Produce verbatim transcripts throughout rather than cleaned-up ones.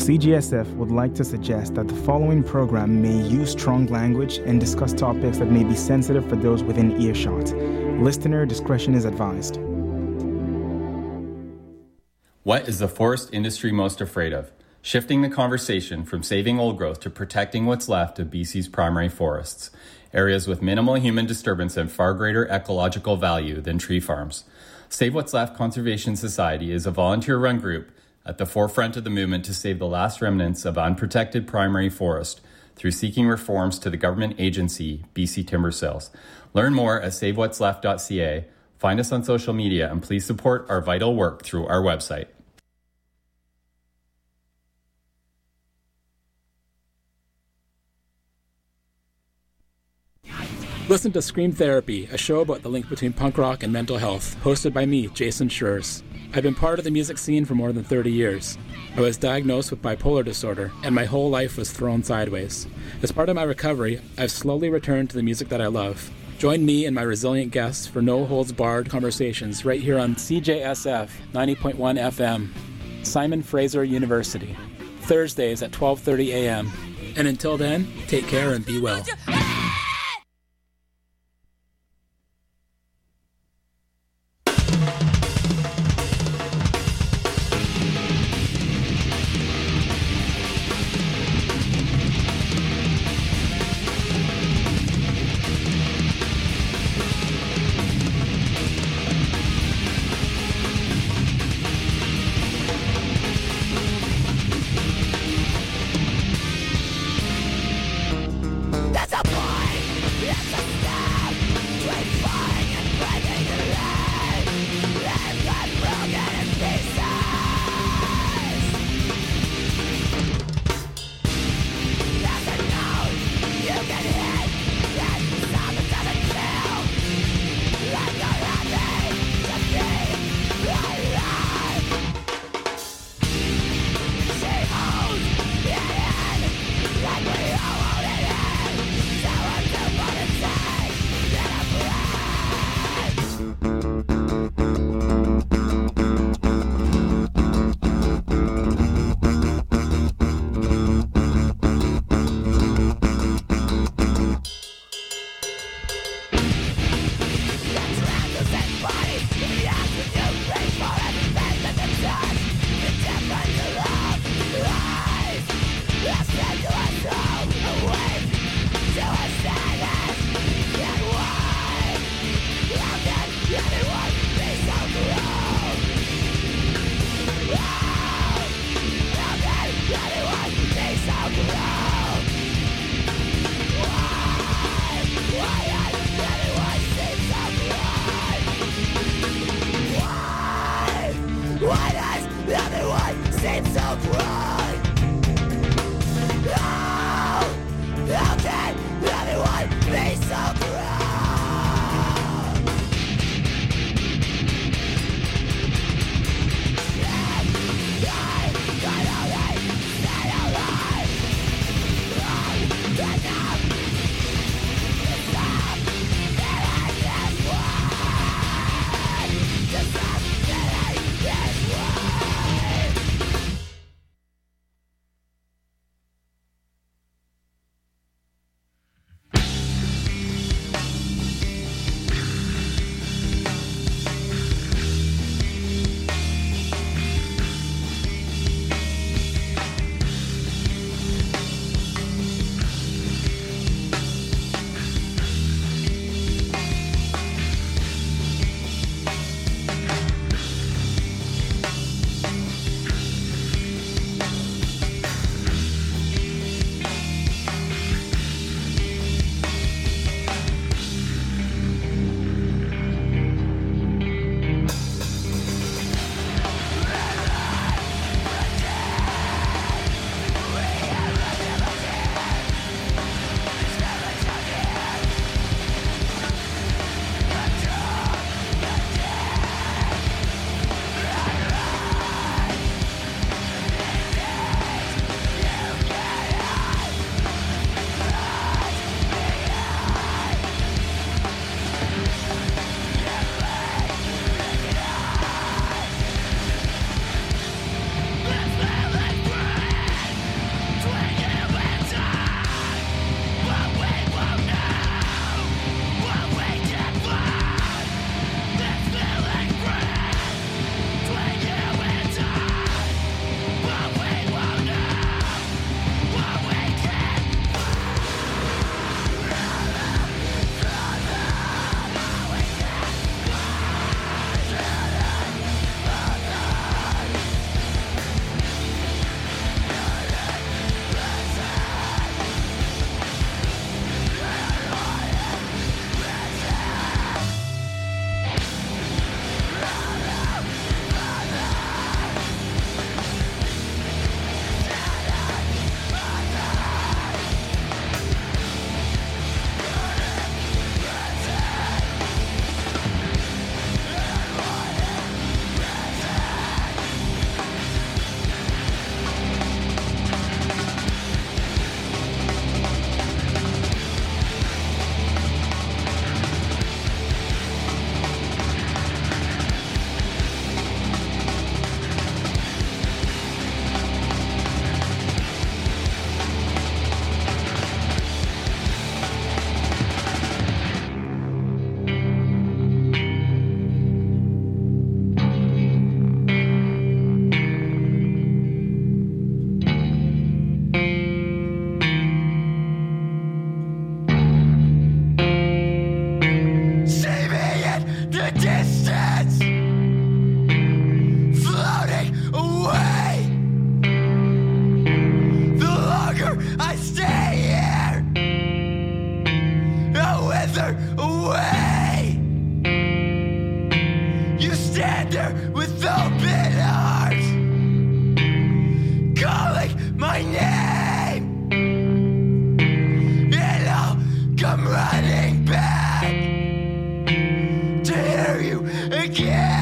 C G S F would like to suggest that the following program may use strong language and discuss topics that may be sensitive for those within earshot. Listener discretion is advised. What is the forest industry most afraid of? Shifting the conversation from saving old growth to protecting what's left of B C's primary forests, areas with minimal human disturbance and far greater ecological value than tree farms. Save What's Left Conservation Society is a volunteer-run group at the forefront of the movement to save the last remnants of unprotected primary forest through seeking reforms to the government agency, B C Timber Sales. Learn more at save what's left dot c a. Find us on social media and please support our vital work through our website. Listen to Scream Therapy, a show about the link between punk rock and mental health, hosted by me, Jason Schurz. I've been part of the music scene for more than thirty years. I was diagnosed with bipolar disorder, and my whole life was thrown sideways. As part of my recovery, I've slowly returned to the music that I love. Join me and my resilient guests for no-holds-barred conversations right here on C J S F ninety point one F M, Simon Fraser University, Thursdays at twelve thirty a.m. And until then, take care and be well. That's a coming back to hear you again.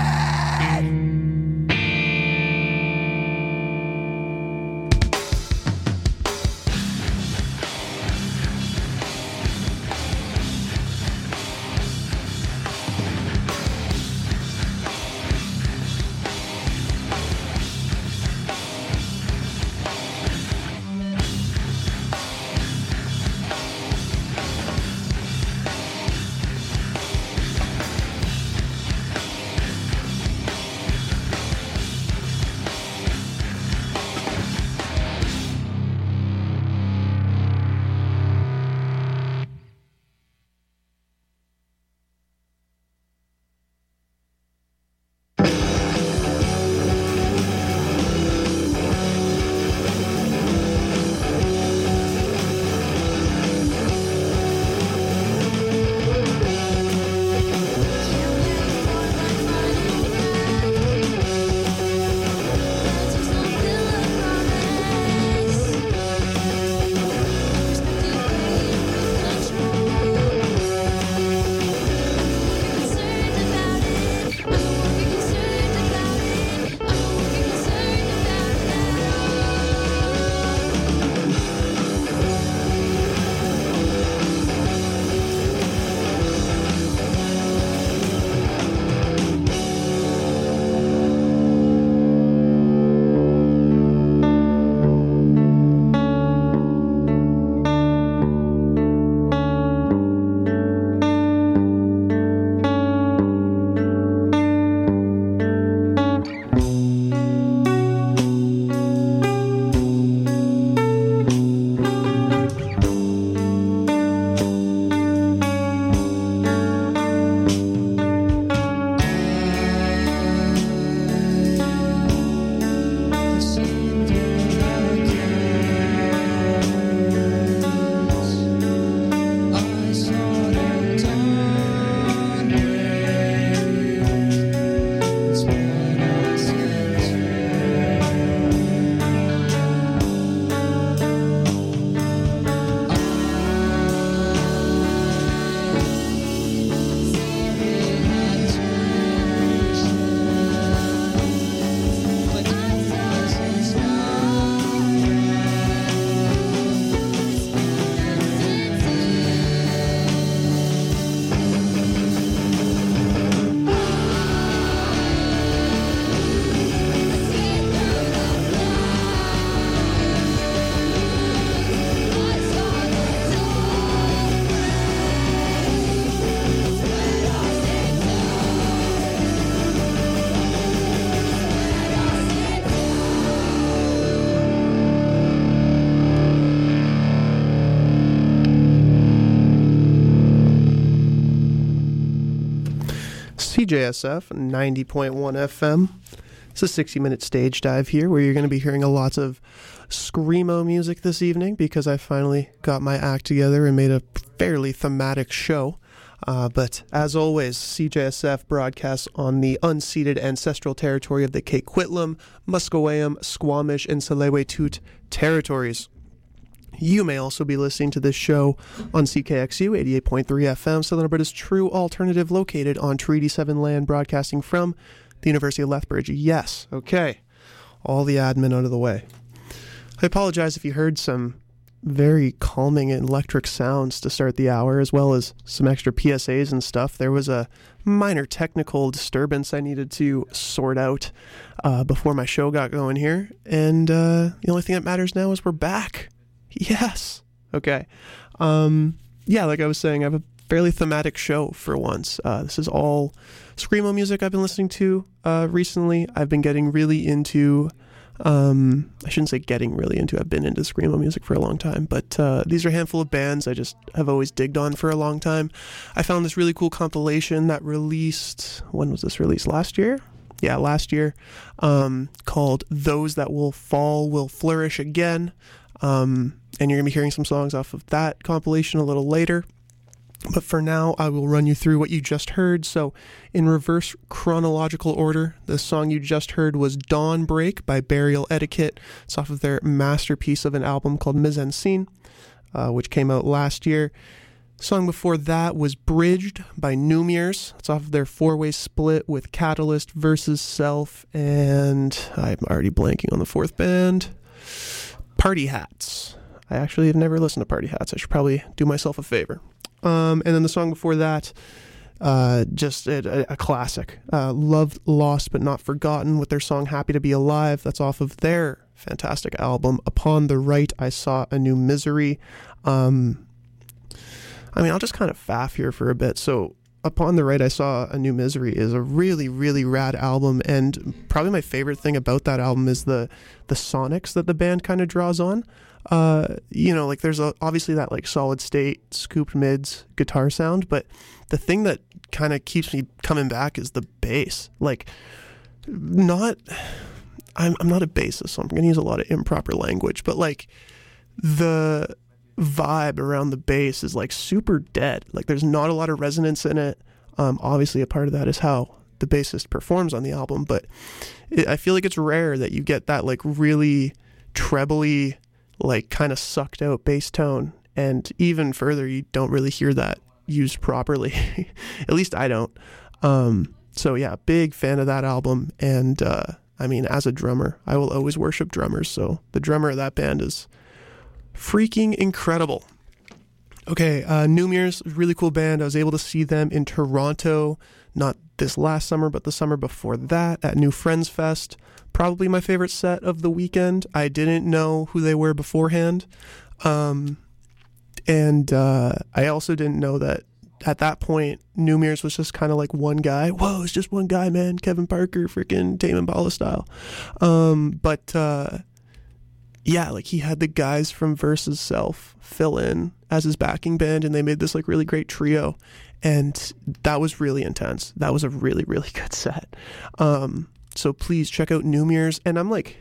C J S F ninety point one F M. It's a sixty minute stage dive here where you're going to be hearing a lot of screamo music this evening because I finally got my act together and made a fairly thematic show. Uh, but as always, C J S F broadcasts on the unceded ancestral territory of the Coquitlam, Musqueam, Squamish, and Tsleil-Waututh territories. You may also be listening to this show on C K X U eighty-eight point three F M, Southern Alberta's true alternative, located on Treaty seven land, broadcasting from the University of Lethbridge. Yes, okay, all the admin out of the way. I apologize if you heard some very calming and electric sounds to start the hour, as well as some extra P S As and stuff. There was a minor technical disturbance I needed to sort out uh, before my show got going here, and uh, the only thing that matters now is we're back. Yes. Okay. Um, yeah, like I was saying, I have a fairly thematic show for once. Uh, this is all screamo music I've been listening to uh, recently. I've been getting really into, um, I shouldn't say getting really into, I've been into screamo music for a long time, but uh, these are a handful of bands I just have always digged on for a long time. I found this really cool compilation that released, when was this released? Last year? Yeah, last year, um, called Those That Will Fall Will Flourish Again. Um, and you're going to be hearing some songs off of that compilation a little later. But for now, I will run you through what you just heard. So in reverse chronological order, the song you just heard was Dawn Break by Burial Etiquette. It's off of their masterpiece of an album called Mise en Scene, uh, which came out last year. Song before that was Bridged by Numiers. It's off of their four-way split with Catalyst versus Self, and I'm already blanking on the fourth band. Party Hats. I actually have never listened to Party Hats. I should probably do myself a favor. Um, and then the song before that, uh, just a, a classic. Uh, Loved, Lost, But Not Forgotten with their song Happy to Be Alive. That's off of their fantastic album. Upon the Right, I Saw a New Misery. Um, I mean, I'll just kind of faff here for a bit. So Upon the Right, I Saw a New Misery is a really, really rad album. And probably my favorite thing about that album is the, the sonics that the band kind of draws on. Uh, you know, like there's a, obviously that like solid state scooped mids guitar sound, but the thing that kind of keeps me coming back is the bass. Like, not, I'm I'm not a bassist, so I'm going to use a lot of improper language, but like the vibe around the bass is like super dead. Like there's not a lot of resonance in it. Um, obviously a part of that is how the bassist performs on the album, but it, I feel like it's rare that you get that like really trebly, like kind of sucked out bass tone, and even further you don't really hear that used properly. At least I don't. Um so yeah, big fan of that album. And uh I mean, as a drummer, I will always worship drummers, so the drummer of that band is freaking incredible. Okay, uh Numiers, really cool band. I was able to see them in Toronto, not this last summer but the summer before that, at New Friends Fest. Probably my favorite set of the weekend. I didn't know who they were beforehand. Um, and uh, I also didn't know that at that point, Numiers was just kind of like one guy. Whoa, it's just one guy, man. Kevin Parker, freaking Tame Impala style. Um, but uh, yeah, like he had the guys from Versus Self fill in as his backing band, and they made this like really great trio. And that was really intense. That was a really, really good set. Um, So please check out Numiers. And I'm like,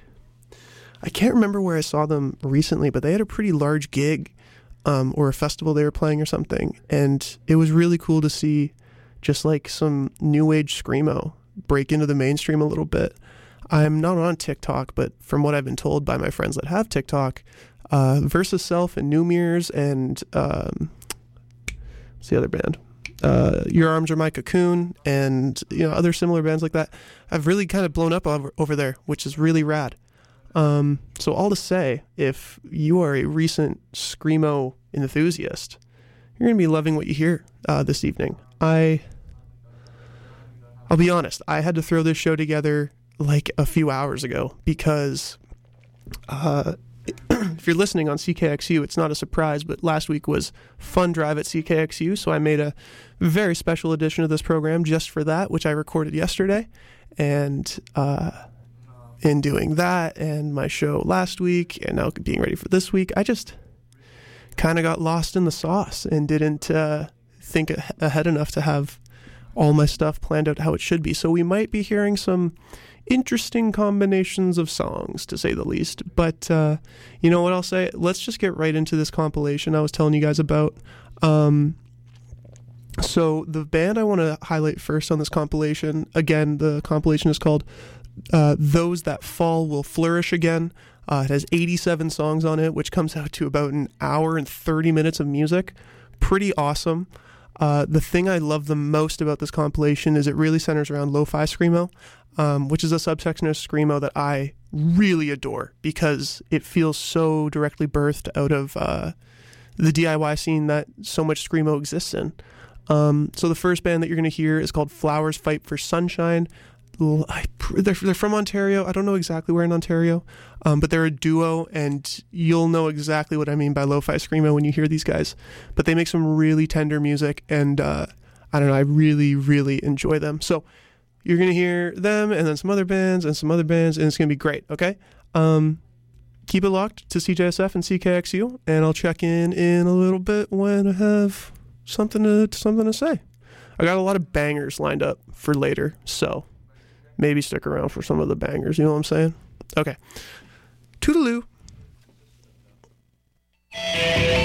I can't remember where I saw them recently, but they had a pretty large gig um, or a festival they were playing or something. And it was really cool to see just like some new age screamo break into the mainstream a little bit. I'm not on TikTok, but from what I've been told by my friends that have TikTok, uh, Versus Self and Numiers and um, what's the other band? Uh, Your Arms Are My Cocoon, and you know other similar bands like that have really kind of blown up over, over there, which is really rad. Um, so all to say, if you are a recent screamo enthusiast, you're gonna be loving what you hear uh, this evening. I, I'll be honest, I had to throw this show together like a few hours ago because uh, if you're listening on C K X U, it's not a surprise, but last week was Fun Drive at C K X U, so I made a very special edition of this program just for that, which I recorded yesterday. And uh, in doing that and my show last week and now being ready for this week, I just kind of got lost in the sauce and didn't uh, think ahead enough to have all my stuff planned out how it should be. So we might be hearing some interesting combinations of songs, to say the least. But uh, you know what I'll say? Let's just get right into this compilation I was telling you guys about. Um, so the band I want to highlight first on this compilation, again, the compilation is called uh, Those That Fall Will Flourish Again. Uh, it has eighty-seven songs on it, which comes out to about an hour and thirty minutes of music. Pretty awesome. Uh, the thing I love the most about this compilation is it really centers around lo-fi screamo, um, which is a subsection of screamo that I really adore because it feels so directly birthed out of uh, the D I Y scene that so much screamo exists in. Um, so the first band that you're going to hear is called Flowers Fight for Sunshine. I, they're, they're from Ontario. I don't know exactly where in Ontario, um, but they're a duo, and you'll know exactly what I mean by lo-fi screamo when you hear these guys. But they make some really tender music, and uh, I don't know, I really, really enjoy them. So you're going to hear them, and then some other bands, and some other bands, and it's going to be great, okay? Um, keep it locked to C J S F and C K X U, and I'll check in in a little bit when I have something to something to say. I got a lot of bangers lined up for later, so maybe stick around for some of the bangers, you know what I'm saying? Okay. Toodaloo.